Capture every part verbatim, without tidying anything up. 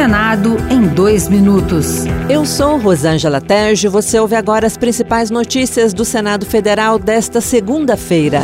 Senado em dois minutos. Eu sou Rosângela Tejo e você ouve agora as principais notícias do Senado Federal desta segunda-feira.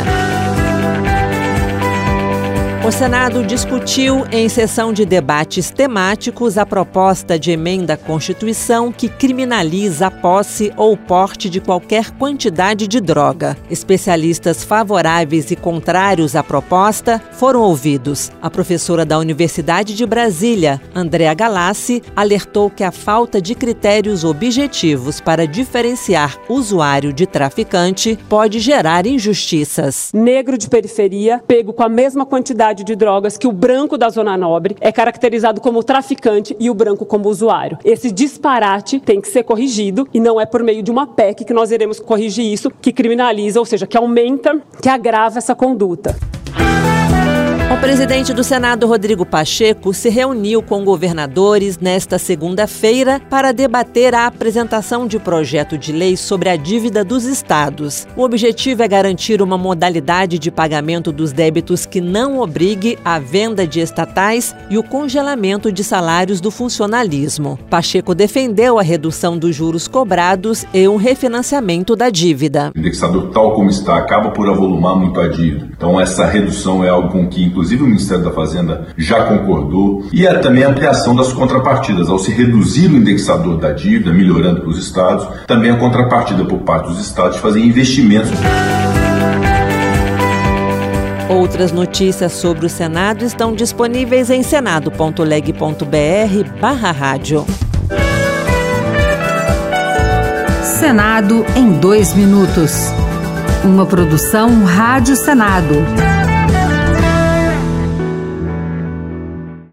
O Senado discutiu em sessão de debates temáticos a proposta de emenda à Constituição que criminaliza a posse ou porte de qualquer quantidade de droga. Especialistas favoráveis e contrários à proposta foram ouvidos. A professora da Universidade de Brasília, Andréa Galassi, alertou que a falta de critérios objetivos para diferenciar usuário de traficante pode gerar injustiças. Negro de periferia, pego com a mesma quantidade de drogas que o branco da Zona Nobre, é caracterizado como traficante e o branco como usuário. Esse disparate tem que ser corrigido e não é por meio de uma P E C que nós iremos corrigir isso, que criminaliza, ou seja, que aumenta, que agrava essa conduta. O presidente do Senado, Rodrigo Pacheco, se reuniu com governadores nesta segunda-feira para debater a apresentação de projeto de lei sobre a dívida dos estados. O objetivo é garantir uma modalidade de pagamento dos débitos que não obrigue a venda de estatais e o congelamento de salários do funcionalismo. Pacheco defendeu a redução dos juros cobrados e um refinanciamento da dívida. O indexador, tal como está, acaba por avolumar muito a dívida. Então, essa redução é algo com que, inclusive, o Ministério da Fazenda já concordou, e é também a ampliação das contrapartidas. Ao se reduzir o indexador da dívida, melhorando para os estados, também a contrapartida por parte dos estados de fazer investimentos. Outras notícias sobre o Senado estão disponíveis em senado ponto leg ponto br barra rádio. Senado em dois minutos. Uma produção Rádio Senado.